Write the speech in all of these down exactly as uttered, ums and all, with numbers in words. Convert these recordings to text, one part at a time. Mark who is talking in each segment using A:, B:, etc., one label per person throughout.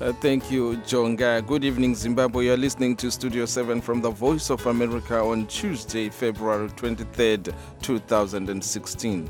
A: Uh, thank you, Jonga. Good evening, Zimbabwe. You're listening to Studio seven from the Voice of America on Tuesday, February twenty-third, two thousand sixteen.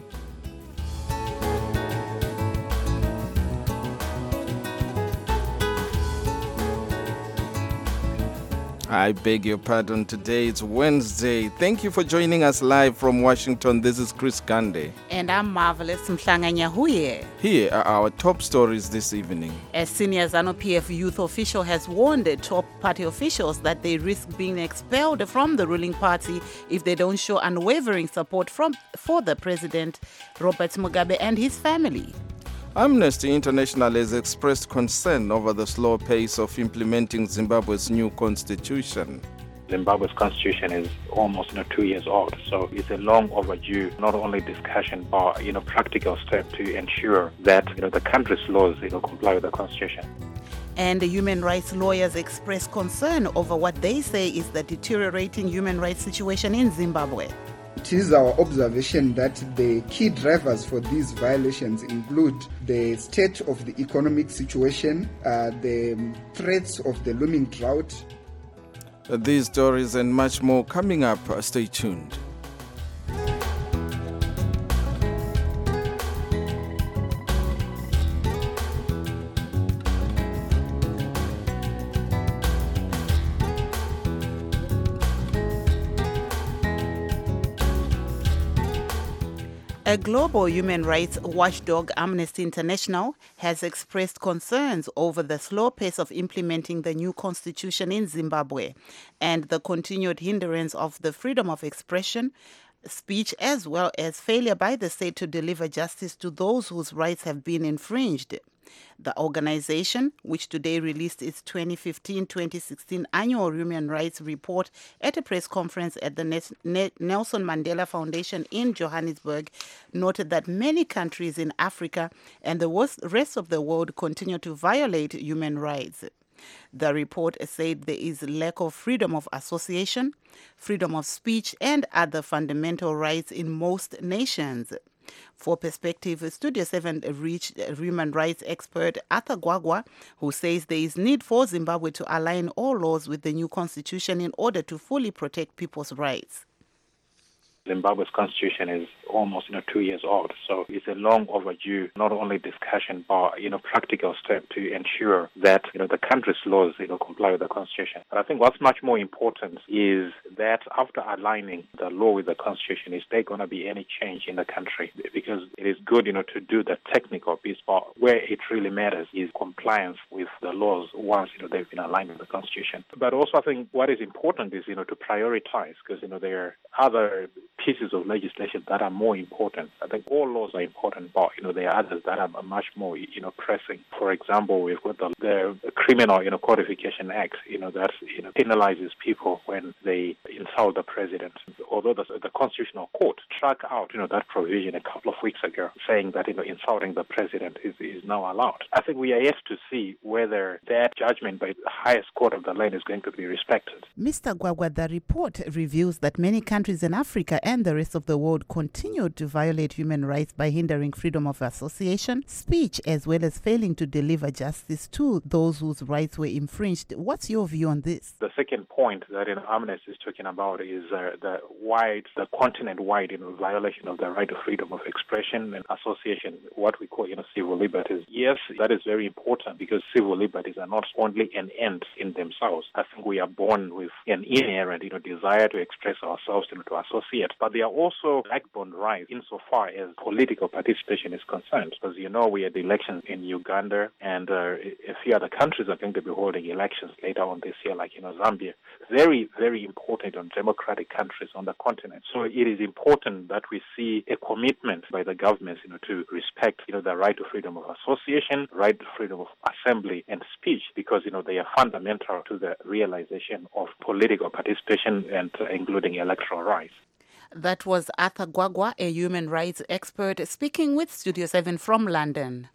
A: I beg your pardon. Today it's Wednesday. Thank you for joining us live from Washington. This is Chris Gande.
B: And I'm Marvelous Mhlanganyahuye.
A: Here are our top stories this evening.
B: A senior ZANU-P F youth official has warned the top party officials that they risk being expelled from the ruling party if they don't show unwavering support from for the president, Robert Mugabe, and his family.
A: Amnesty International has expressed concern over the slow pace of implementing Zimbabwe's new constitution.
C: Zimbabwe's constitution is almost you know, two years old, so it's a long overdue, not only discussion, but you know, practical step to ensure that you know, the country's laws you know, comply with the constitution.
B: And the human rights lawyers express concern over what they say is the deteriorating human rights situation in Zimbabwe.
D: It is our observation that the key drivers for these violations include the state of the economic situation, uh, the threats of the looming drought.
A: These stories and much more coming up. Stay tuned.
B: A global human rights watchdog, Amnesty International, has expressed concerns over the slow pace of implementing the new constitution in Zimbabwe and the continued hindrance of the freedom of expression, speech, as well as failure by the state to deliver justice to those whose rights have been infringed. The organization, which today released its twenty fifteen twenty sixteen annual human rights report at a press conference at the Nelson Mandela Foundation in Johannesburg, noted that many countries in Africa and the rest of the world continue to violate human rights. The report said there is lack of freedom of association, freedom of speech, and other fundamental rights in most nations. For perspective, Studio seven reached human rights expert Arthur Gwagwa, who says there is need for Zimbabwe to align all laws with the new constitution in order to fully protect people's rights.
C: Zimbabwe's constitution is almost you know, two years old, so it's a long overdue, not only discussion, but you know, practical step to ensure that you know, the country's laws you know, comply with the constitution. But I think what's much more important is that after aligning the law with the constitution, is there going to be any change in the country? Because it is good you know, to do the technical piece, but where it really matters is compliance with the laws once you know, they've been aligned with the constitution. But also I think what is important is you know, to prioritize, because you know, there are other pieces of legislation that are more important. I think all laws are important, but you know there are others that are much more you know pressing. For example, we've got the, the Criminal you know Codification Act, you know that you know penalizes people when they insult the president. Although the, the Constitutional Court struck out you know that provision a couple of weeks ago, saying that you know insulting the president is is now allowed. I think we are yet to see whether that judgment by the highest court of the land is going to be respected.
B: Mister Gwagwa, the report reveals that many countries in Africa and the rest of the world continue to violate human rights by hindering freedom of association, speech, as well as failing to deliver justice to those whose rights were infringed. What's your view on this?
C: The second point that you know, Amnesty is talking about is uh, the wide, the continent-wide you know, violation of the right of freedom of expression and association, what we call you know, civil liberties. Yes, that is very important because civil liberties are not only an end in themselves. I think we are born with an inherent you know, desire to express ourselves and to associate. But there are also backbone rights insofar as political participation is concerned. Because you know we had elections in Uganda and uh, a few other countries are going to be holding elections later on this year, like you know Zambia. Very, very important on democratic countries on the continent. So it is important that we see a commitment by the governments, you know, to respect you know the right to freedom of association, right to freedom of assembly and speech, because you know they are fundamental to the realization of political participation and uh, including electoral rights.
B: That was Arthur Gwagwa, a human rights expert, speaking with Studio seven from London.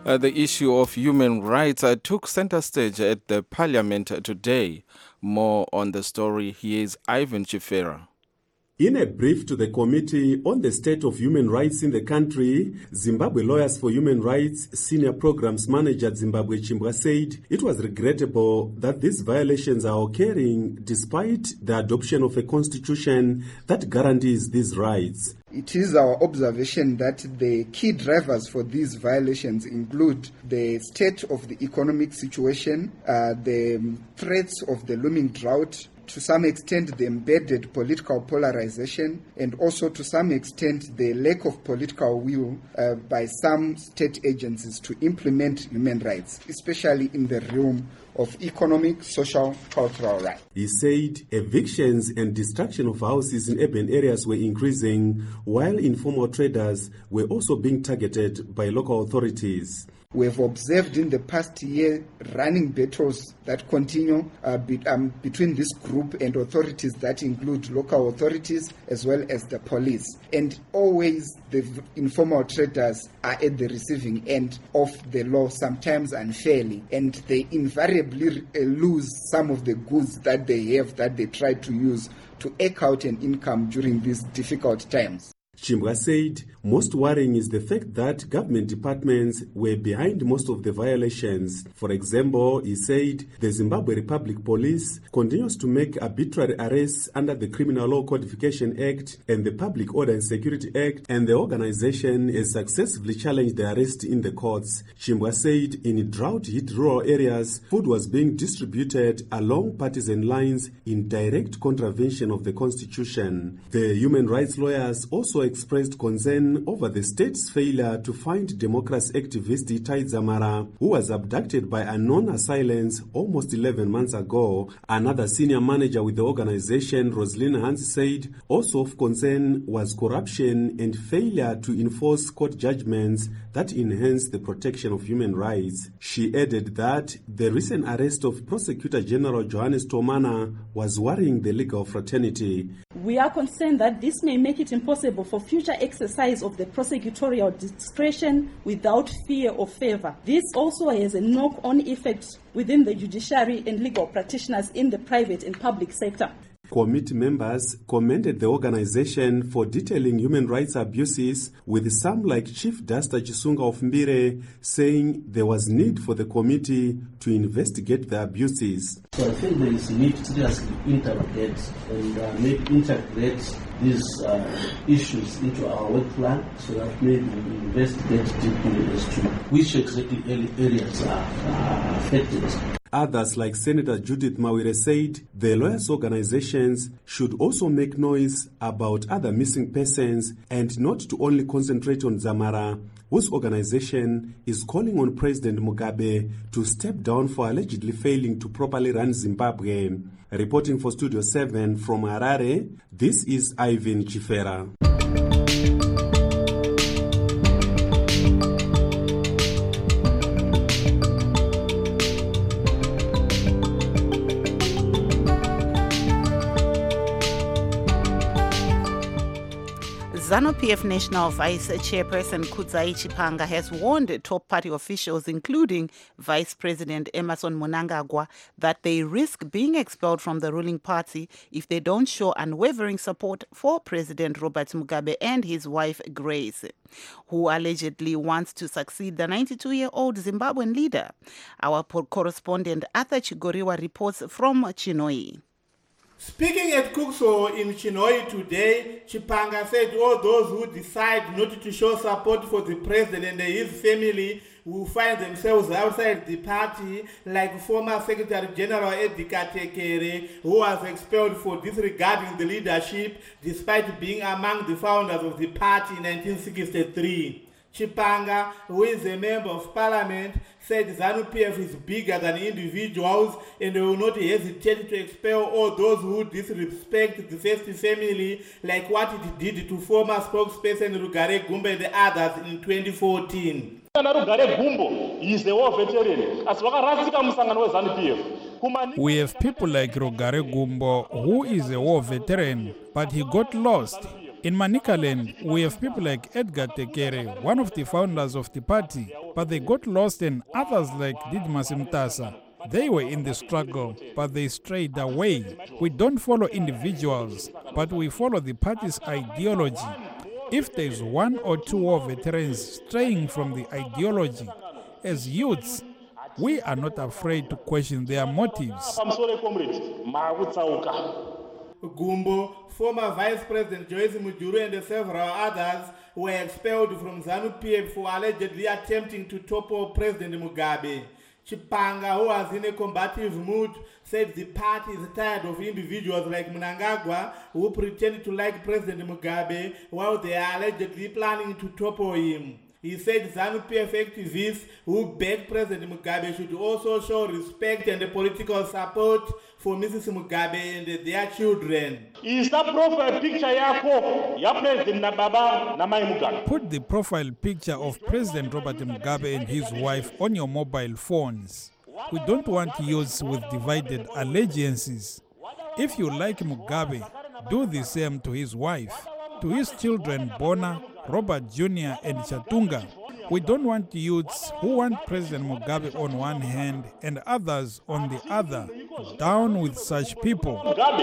A: Uh, the issue of human rights uh, took center stage at the parliament today. More on the story, here is Ivan Chifera.
E: In a brief to the Committee on the State of Human Rights in the country, Zimbabwe Lawyers for Human Rights Senior Programs Manager Zimbabwe Chimbwa said it was regrettable that these violations are occurring despite the adoption of a constitution that guarantees these rights.
D: It is our observation that the key drivers for these violations include the state of the economic situation, uh, the threats of the looming drought, to some extent the embedded political polarization, and also to some extent the lack of political will uh, by some state agencies to implement human rights, especially in the realm of economic, social, cultural rights.
E: He said evictions and destruction of houses in urban areas were increasing, while informal traders were also being targeted by local authorities.
D: We have observed in the past year running battles that continue uh, be, um, between this group and authorities that include local authorities as well as the police. And always the v- informal traders are at the receiving end of the law, sometimes unfairly, and they invariably uh, lose some of the goods that they have that they try to use to eke out an income during these difficult times.
E: Chimbwa said most worrying is the fact that government departments were behind most of the violations. For example, he said the Zimbabwe Republic Police continues to make arbitrary arrests under the Criminal Law Codification Act and the Public Order and Security Act, and the organization has successfully challenged the arrest in the courts. Chimbwa said in drought-hit rural areas, food was being distributed along partisan lines in direct contravention of the Constitution. The human rights lawyers also expressed concern over the state's failure to find democracy activist Itai Dzamara, who was abducted by unknown assailants almost eleven months ago. Another senior manager with the organization, Rosalind Hans, said also of concern was corruption and failure to enforce court judgments that enhance the protection of human rights. She added that the recent arrest of Prosecutor General Johannes Tomana was worrying the legal fraternity.
F: We are concerned that this may make it impossible for future exercise of the prosecutorial discretion without fear or favor. This also has a knock-on effect within the judiciary and legal practitioners in the private and public sector.
E: Committee members commended the organization for detailing human rights abuses, with some like Chief Dasta Chisunga of Mbire saying there was need for the committee to investigate the abuses.
G: So I think there is need to seriously interrogate and uh, make integrate these uh, issues into our work plan so that maybe we investigate deeply as to which exactly areas are, are affected.
E: Others, like Senator Judith Mawire, said the lawyers' organizations should also make noise about other missing persons and not to only concentrate on Dzamara, whose organization is calling on President Mugabe to step down for allegedly failing to properly run Zimbabwe. Reporting for Studio seven from Harare, this is Ivan Chifera.
B: ZANU-P F National Vice Chairperson Kudzai Chipanga has warned top party officials, including Vice President Emmerson Mnangagwa, that they risk being expelled from the ruling party if they don't show unwavering support for President Robert Mugabe and his wife Grace, who allegedly wants to succeed the ninety-two-year-old Zimbabwean leader. Our correspondent Arthur Chigoriwa reports from Chinhoyi.
H: Speaking at Kukso in Chinhoyi today, Chipanga said all those who decide not to show support for the president and his family will find themselves outside the party, like former Secretary General Eddie Katekere, who was expelled for disregarding the leadership despite being among the founders of the party in nineteen sixty-three. Chipanga, who is a member of parliament, said ZANU-P F is bigger than individuals and they will not hesitate to expel all those who disrespect the first family, like what it did to former spokesperson Rugare Gumbo and the others in twenty fourteen.
I: Rugare Gumbo is a war veteran. As
J: we have people like Rugare Gumbo, who is a war veteran, but he got lost In Manicaland, we have people like Edgar Tekere, one of the founders of the party, but they got lost, and others like Didmas Mtasa. They were in the struggle, but they strayed away. We don't follow individuals, but we follow the party's ideology. If there's one or two war veterans straying from the ideology, as youths, we are not afraid to question their motives.
H: Gumbo, former Vice President Joyce Mujuru and several others were expelled from ZANU-P F for allegedly attempting to topple President Mugabe. Chipanga, who was in a combative mood, said the party is tired of individuals like Mnangagwa who pretend to like President Mugabe while they are allegedly planning to topple him. He said ZANU-P F activists who beg President Mugabe should also show respect and political support for Missus Mugabe and their children.
J: Put the profile picture of President Robert Mugabe and his wife on your mobile phones. We don't want youths with divided allegiances. If you like Mugabe, do the same to his wife, to his children Bona, Robert Junior and Chatunga. We don't want youths who want President Mugabe on one hand and others on the other. Down with such people.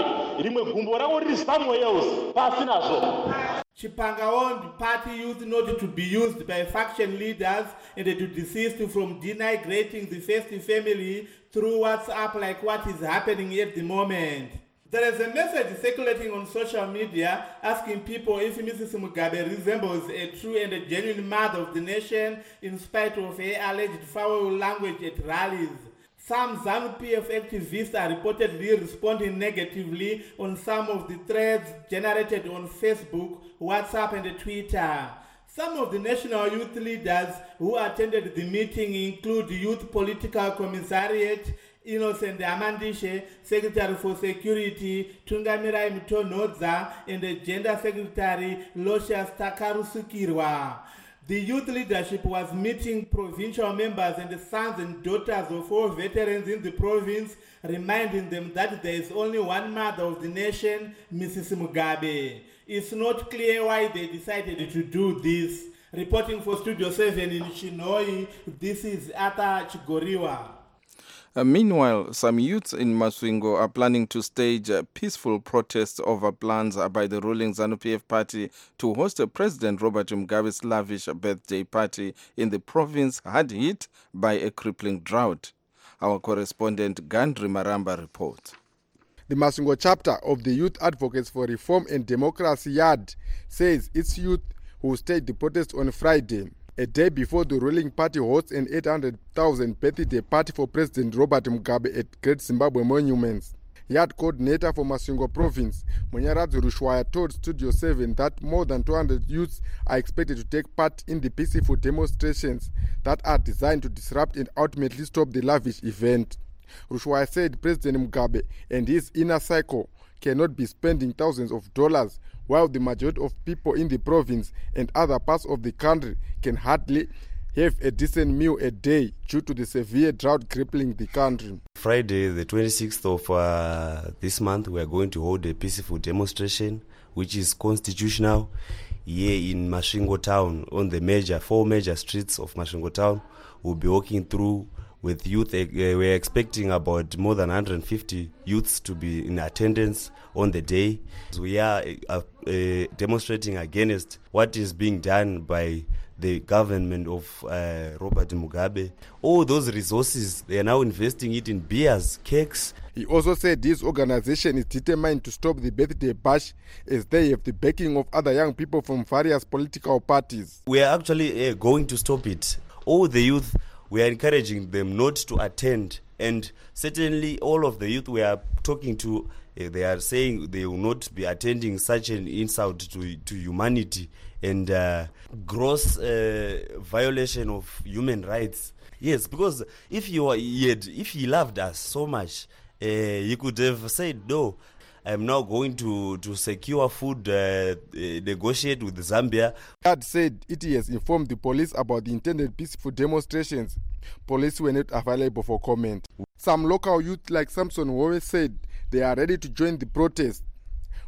H: Chipanga warned party youth not to be used by faction leaders and to desist from denigrating the first family through WhatsApp like what is happening at the moment. There is a message circulating on social media asking people if Missus Mugabe resembles a true and a genuine mother of the nation in spite of her alleged foul language at rallies. Some ZANU-P F activists are reportedly responding negatively on some of the threads generated on Facebook, WhatsApp and Twitter. Some of the national youth leaders who attended the meeting include Youth Political Commissariat, Innocent Amandishe, Secretary for Security, Tungamirai Mtonodza, and the Gender Secretary, Locious Takarusukirwa. The youth leadership was meeting provincial members and the sons and daughters of all veterans in the province, reminding them that there is only one mother of the nation, Missus Mugabe. It's not clear why they decided to do this. Reporting for Studio seven in Chinhoyi, this is Ata Chigoriwa.
A: Uh, meanwhile, some youths in Masvingo are planning to stage uh, peaceful protests over plans uh, by the ruling ZANU-P F party to host uh, President Robert Mugabe's lavish birthday party in the province hard hit by a crippling drought. Our correspondent Gandri Maramba reports.
K: The Masvingo chapter of the Youth Advocates for Reform and Democracy Y A D says its youth will stage the protest on Friday, a day before the ruling party hosts an eight hundred thousand birthday party for President Robert Mugabe at Great Zimbabwe Monuments. Y A D coordinator for Masvingo province, Munyaradzi Rushwaya, told Studio seven that more than two hundred youths are expected to take part in the peaceful demonstrations that are designed to disrupt and ultimately stop the lavish event. Rushwaya said President Mugabe and his inner circle cannot be spending thousands of dollars while the majority of people in the province and other parts of the country can hardly have a decent meal a day due to the severe drought crippling the country.
L: Friday, the twenty-sixth of uh, this month, we are going to hold a peaceful demonstration, which is constitutional, here in Masvingo town, on the major, four major streets of Masvingo town. We'll be walking through with youth. Uh, we're expecting about more than one hundred fifty youths to be in attendance on the day. We are uh, uh, demonstrating against what is being done by the government of uh, Robert Mugabe. All those resources, they are now investing it in beers, cakes.
K: He also said his organization is determined to stop the birthday bash as they have the backing of other young people from various political parties.
L: We are actually uh, going to stop it. All the youth, we are encouraging them not to attend, and certainly all of the youth we are talking to, uh, they are saying they will not be attending such an insult to to humanity and uh, gross uh, violation of human rights. Yes, because if you are, he had, if he loved us so much, uh, he could have said, no, I'm now going to, to secure food, uh, uh, negotiate with Zambia.
K: Y A D said it has informed the police about the intended peaceful demonstrations. Police were not available for comment. Some local youth like Samson Howe said they are ready to join the protest.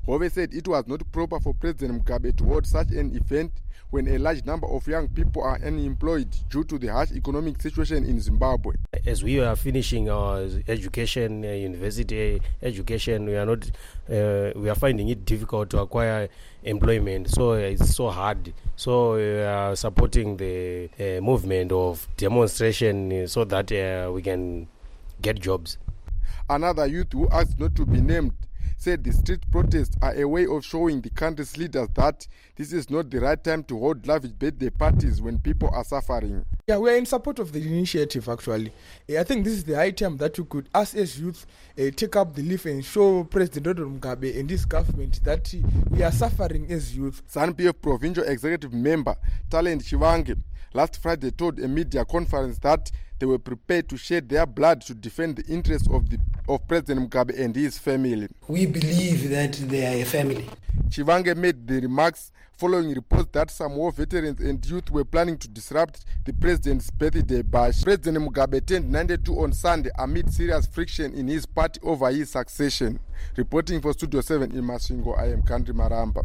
K: Hove said it was not proper for President Mugabe to hold such an event when a large number of young people are unemployed due to the harsh economic situation in Zimbabwe.
M: As we are finishing our education, uh, university education, we are not, uh, we are finding it difficult to acquire employment. So it's so hard. So we are supporting the uh, movement of demonstration so that uh, we can get jobs.
K: Another youth who asked not to be named said the street protests are a way of showing the country's leaders that this is not the right time to hold lavish birthday parties when people are suffering.
N: Yeah, we are in support of the initiative, actually. I think this is the high time that we could, us as youth, uh, take up the leaf and show President Robert Mugabe and this government that we are suffering as youth.
K: ZANU P F Provincial Executive Member Talent Chivange last Friday told a media conference that they were prepared to shed their blood to defend the interests of the of President Mugabe and his family.
O: We believe that they are a family.
K: Chivange made the remarks following reports that some war veterans and youth were planning to disrupt the president's birthday bash. President Mugabe turned ninety-two on Sunday amid serious friction in his party over his succession. Reporting for Studio seven in Masvingo, I am Kandri Maramba.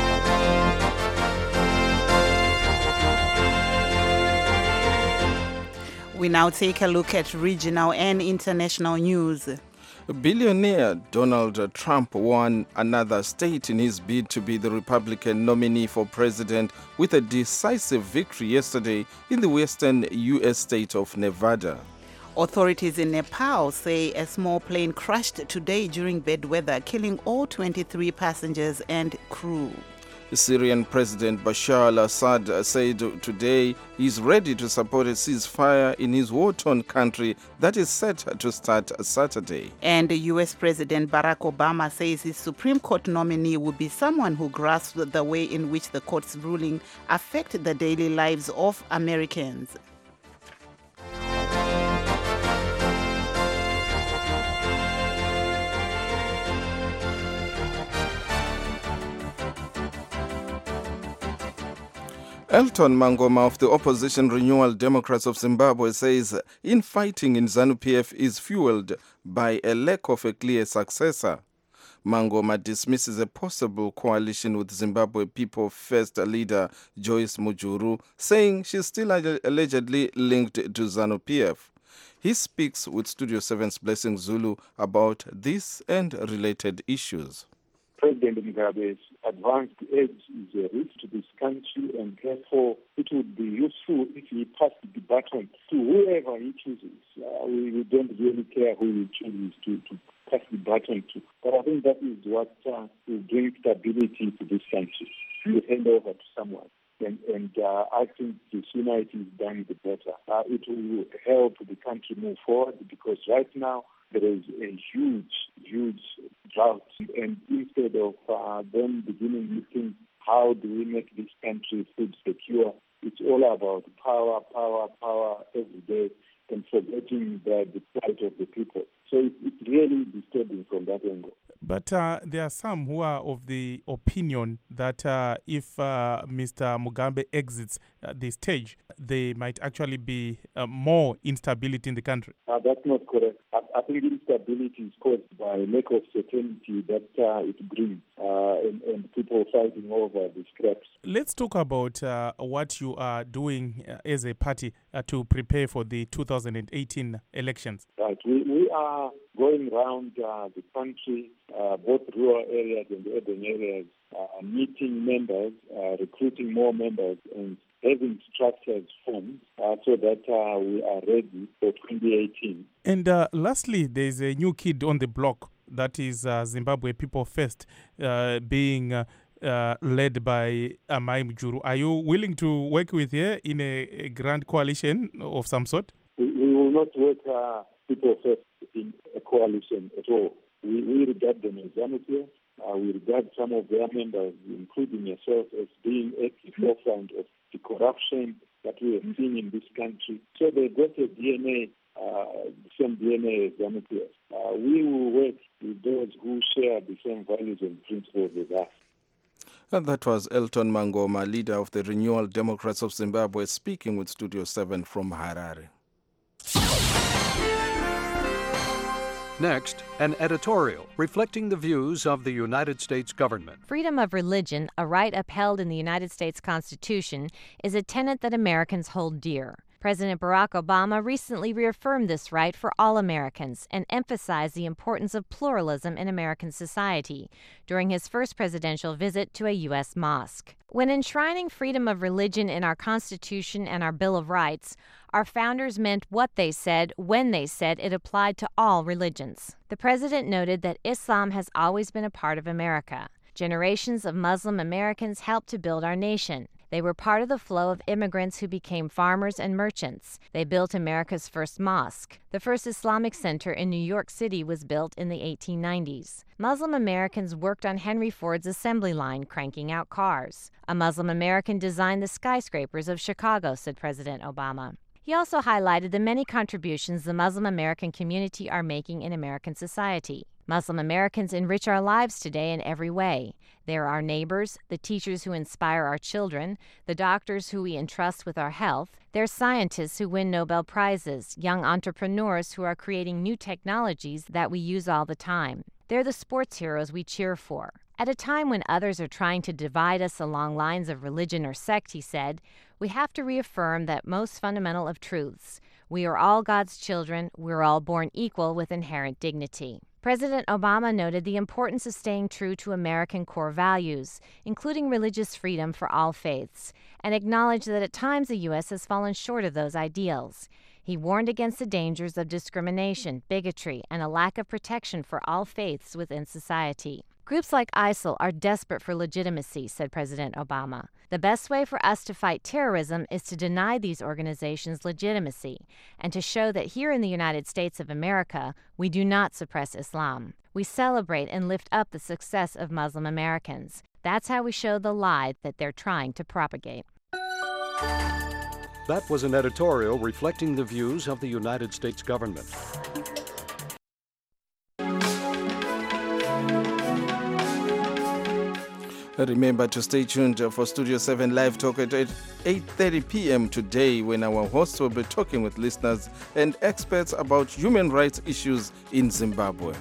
B: We now take a look at regional and international news.
A: Billionaire Donald Trump won another state in his bid to be the Republican nominee for president with a decisive victory yesterday in the western U S state of Nevada.
B: Authorities in Nepal say a small plane crashed today during bad weather, killing all twenty-three passengers and crew.
A: Syrian President Bashar al-Assad said today he's ready to support a ceasefire in his war-torn country that is set to start Saturday.
B: And U S President Barack Obama says his Supreme Court nominee will be someone who grasps the way in which the court's ruling affect the daily lives of Americans.
A: Elton Mangoma of the opposition Renewal Democrats of Zimbabwe says infighting in ZANU P F is fueled by a lack of a clear successor. Mangoma dismisses a possible coalition with Zimbabwe People First leader Joyce Mujuru, saying she's still allegedly linked to ZANU P F. He speaks with Studio seven's Blessing Zulu about this and related issues.
P: President Mugabe's advanced age is a risk to this country, and therefore it would be useful if he passed the baton to whoever he chooses. Uh, we, we don't really care who he chooses to, to pass the baton to. But I think that is what uh, will bring stability to this country. You hand over to someone. And, and uh, I think the sooner it is done, the better. Uh, it will help the country move forward, because right now there is a huge, huge drought. And instead of uh, them beginning looking how do we make this country food secure, it's all about power, power, power every day, and forgetting the, the plight of the people. So it, it's really disturbing from that angle.
Q: But uh, there are some who are of the opinion that uh, if uh, Mister Mugabe exits uh, the stage, there might actually be uh, more instability in the country.
P: Uh, that's not correct. I, I think instability is caused by lack of certainty that uh, it brings, uh, and, and people fighting over the scraps.
Q: Let's talk about uh, what you are doing uh, as a party uh, to prepare for the two thousand eighteen elections.
P: Right. We, we are going around uh, the country, uh, both rural areas and urban areas, uh, meeting members, uh, recruiting more members, and having structures formed uh, so that uh, we are ready for twenty eighteen.
Q: And uh, lastly, there's a new kid on the block that is uh, Zimbabwe People First, uh, being uh, uh, led by Amai Mujuru. Are you willing to work with her in a, a grand coalition of some sort?
P: We, we will not work uh, People First in a coalition at all. We, we regard them as amateur. Uh, we regard some of their members, including yourself, as being at the forefront of the corruption that we have seen in this country. So they've got a D N A, uh, the same D N A as amateur. Uh, we will work with those who share the same values and principles as us.
A: And that was Elton Mangoma, leader of the Renewal Democrats of Zimbabwe, speaking with Studio seven from Harare.
R: Next, an editorial reflecting the views of the United States government.
S: Freedom of religion, a right upheld in the United States Constitution, is a tenet that Americans hold dear. President Barack Obama recently reaffirmed this right for all Americans and emphasized the importance of pluralism in American society during his first presidential visit to a U S mosque. When enshrining freedom of religion in our Constitution and our Bill of Rights, our founders meant what they said when they said it applied to all religions. The president noted that Islam has always been a part of America. Generations of Muslim Americans helped to build our nation. They were part of the flow of immigrants who became farmers and merchants. They built America's first mosque. The first Islamic center in New York City was built in the eighteen nineties. Muslim Americans worked on Henry Ford's assembly line, cranking out cars. A Muslim American designed the skyscrapers of Chicago, said President Obama. He also highlighted the many contributions the Muslim American community are making in American society. Muslim Americans enrich our lives today in every way. They are our neighbors, the teachers who inspire our children, the doctors who we entrust with our health. They're scientists who win Nobel Prizes, young entrepreneurs who are creating new technologies that we use all the time. They're the sports heroes we cheer for. At a time when others are trying to divide us along lines of religion or sect, he said, we have to reaffirm that most fundamental of truths. We are all God's children. We're all born equal with inherent dignity. President Obama noted the importance of staying true to American core values, including religious freedom for all faiths, and acknowledged that at times the U S has fallen short of those ideals. He warned against the dangers of discrimination, bigotry, and a lack of protection for all faiths within society. Groups like ISIL are desperate for legitimacy, said President Obama. The best way for us to fight terrorism is to deny these organizations legitimacy and to show that here in the United States of America, we do not suppress Islam. We celebrate and lift up the success of Muslim Americans. That's how we show the lie that they're trying to propagate.
R: That was an editorial reflecting the views of the United States government.
A: Remember to stay tuned for Studio seven Live Talk at eight thirty p.m. today, when our hosts will be talking with listeners and experts about human rights issues in Zimbabwe.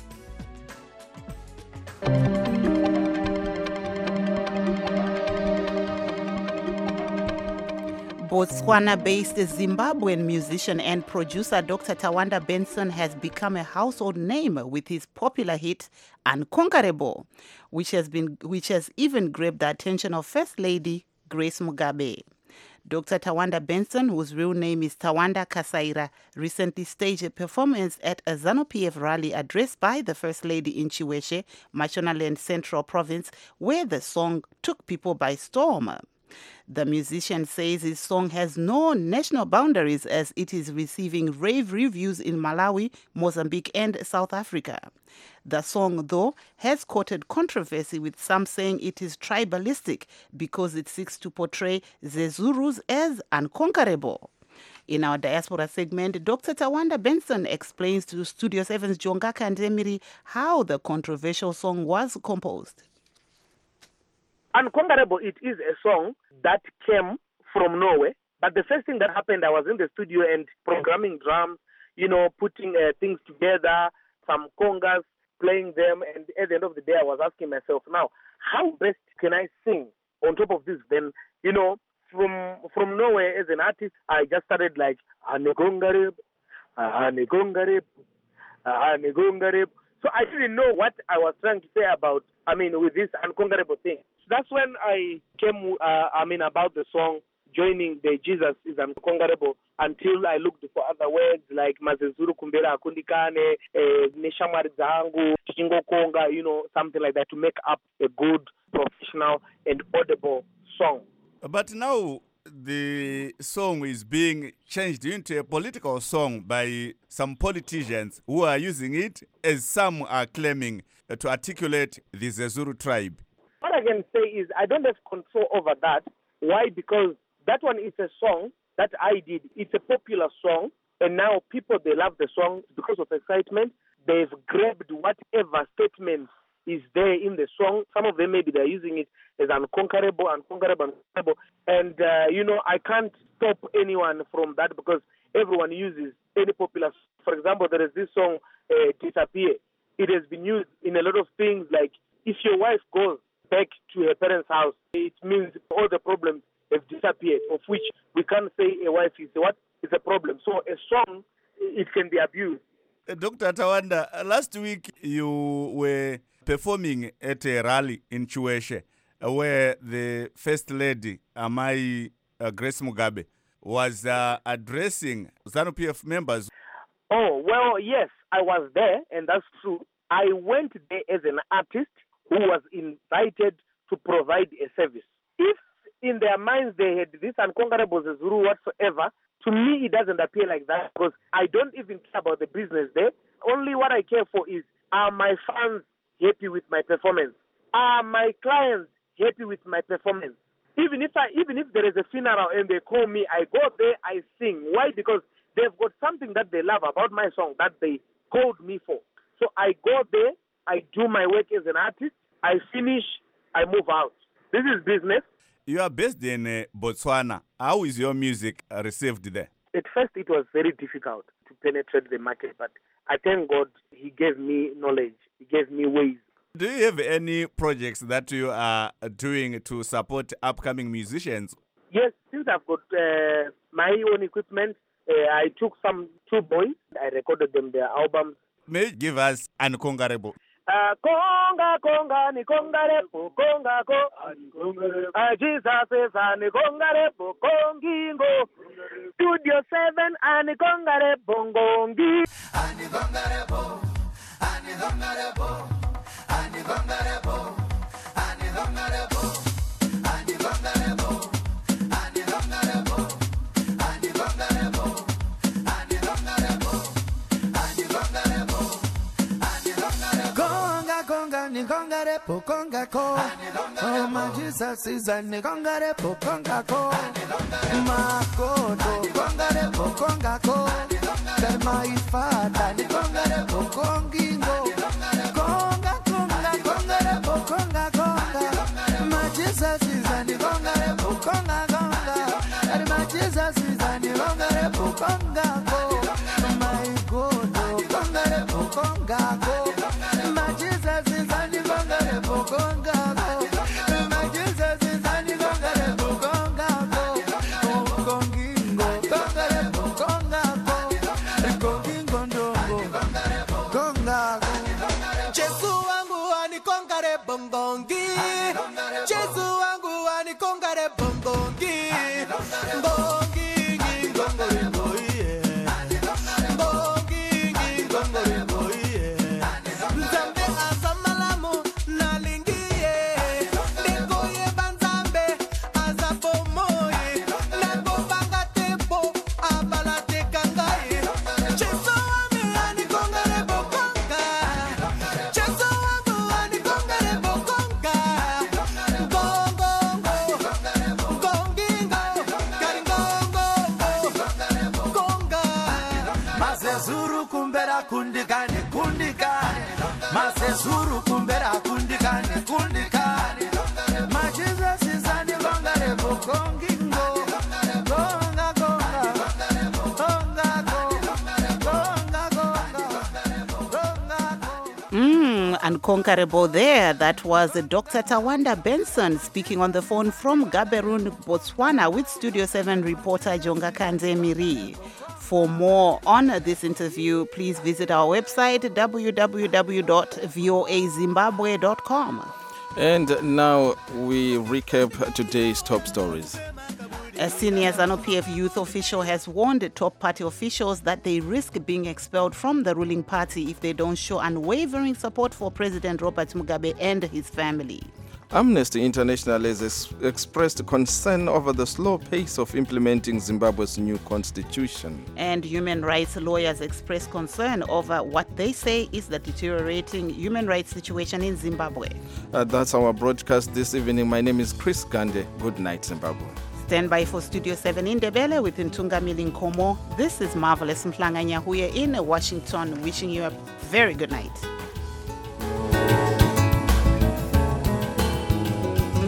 B: Botswana-based Zimbabwean musician and producer Doctor Tawanda Benson has become a household name with his popular hit Unconquerable, which has been which has even grabbed the attention of First Lady Grace Mugabe. Doctor Tawanda Benson, whose real name is Tawanda Kasaira, recently staged a performance at a ZANU-P F rally addressed by the First Lady in Chiweshe, Mashonaland Central Province, where the song took people by storm. The musician says his song has no national boundaries, as it is receiving rave reviews in Malawi, Mozambique, and South Africa. The song, though, has courted controversy, with some saying it is tribalistic because it seeks to portray the Zulus as unconquerable. In our diaspora segment, Doctor Tawanda Benson explains to Studio seven's Jonga Kandemiri how the controversial song was composed.
T: Unconquerable, it is a song that came from Norway. But the first thing that happened, I was in the studio and programming drums, you know, putting uh, things together, some congas, playing them. And at the end of the day, I was asking myself, now, how best can I sing on top of this? Then, you know, from from Norway as an artist, I just started like, Anegongarib, Anegongarib, Anegongarib. So I didn't know what I was trying to say about, I mean, with this unconquerable thing. That's when I came, uh, I mean, about the song, joining the Jesus is Unconquerable, until I looked for other words like Mazezuru Kumbera Akundikane, Neshamari Zangu, Chingo Konga, you know, something like that to make up a good, professional, and audible song.
U: But now the song is being changed into a political song by some politicians who are using it, as some are claiming, uh, to articulate the Zezuru tribe.
T: What I can say is I don't have control over that. Why? Because that one is a song that I did. It's a popular song, and now people, they love the song because of excitement. They've grabbed whatever statement is there in the song. Some of them, maybe they're using it as unconquerable, unconquerable, unconquerable. And, uh, you know, I can't stop anyone from that because everyone uses any popular. For example, there is this song, uh, Disappear. It has been used in a lot of things, like if your wife goes back to her parents' house, it means all the problems have disappeared, of which we can't say a wife is what is a problem. So a song, it can be abused.
U: Uh, Doctor Tawanda, uh, last week you were performing at a rally in Chiweshe, uh, where the First Lady, Amai uh, Grace Mugabe, was uh, addressing ZANU-P F members.
T: Oh, well, yes, I was there, and that's true. I went there as an artist who was invited to provide a service. If in their minds they had this unconquerable Zulu whatsoever, to me it doesn't appear like that, because I don't even care about the business there. Only what I care for is, are my fans happy with my performance? Are my clients happy with my performance? Even if I, even if there is a funeral and they call me, I go there, I sing. Why? Because they've got something that they love about my song that they called me for. So I go there, I do my work as an artist, I finish, I move out. This is business.
U: You are based in uh, Botswana. How is your music uh, received there?
T: At first, it was very difficult to penetrate the market, but I thank God He gave me knowledge. He gave me ways.
U: Do you have any projects that you are doing to support upcoming musicians?
T: Yes, since I've got uh, my own equipment, uh, I took some two boys. I recorded them their albums.
U: May you give us Unconquerable?
T: Uh, conga conga ni congarepo conga ko uh, Jesus is ani congarepo congingo Studio seven ani congarepo ngongi ani congarepo ani congarepo ani congarepo ani congarepo ani congarepo ani congarepo ani congarepo ani congarepo ani congarepo
C: Conga conga ni conga repo conga ko. Oh my Jesus is a ni conga repo conga ko. Makoto conga repo conga ko. That my father ni conga repo congingo. Conga conga conga repo conga conga. My Jesus is a ni conga repo conga conga. That my Jesus is a ni conga repo conga ko. My God conga repo conga ko. My Jesus is a ni conga repo conga ko. My Jesus is a ni conga repo conga ko. Congingo conga repo conga ko. Congingo ndongo conga ko. Jesu wangu ani conga repo ngongi. Jesu wangu ani conga repo ngongi. Ngongi ngongo repo yeah. Ngongi ngongo repo yeah. Nzambe azamalamu nalingiye. Nikoye banzambe azapomoye. Nakobanga tempo abalate kangaye. Jesu wangu ani conga repo conga. Jesu wangu ani conga repo conga. Ngongo ngongingo karingongo conga. Masezuru kumbera kundikane kundikane. Masezuru kumbera kundikane kundikane. My Jesus is a ni conga repo congingo. Conga conga conga conga conga conga.
B: Mm, unconquerable there. That was Doctor Tawanda Benson speaking on the phone from Gaborone, Botswana, with Studio seven reporter Jonga Kande Miri. For more on this interview, please visit our website w w w dot voa zimbabwe dot com.
A: And now we recap today's top stories.
B: A senior ZANU-P F youth official has warned top party officials that they risk being expelled from the ruling party if they don't show unwavering support for President Robert Mugabe and his family.
A: Amnesty International has ex- expressed concern over the slow pace of implementing Zimbabwe's new constitution.
B: And human rights lawyers express concern over what they say is the deteriorating human rights situation in Zimbabwe.
A: Uh, that's our broadcast this evening. My name is Chris Gande. Good night, Zimbabwe.
B: Stand by for Studio seven in Ndebele with Ntunga Milinkomo. This is Marvelous Mhlanga Nyahuye in Washington, wishing you a very good night.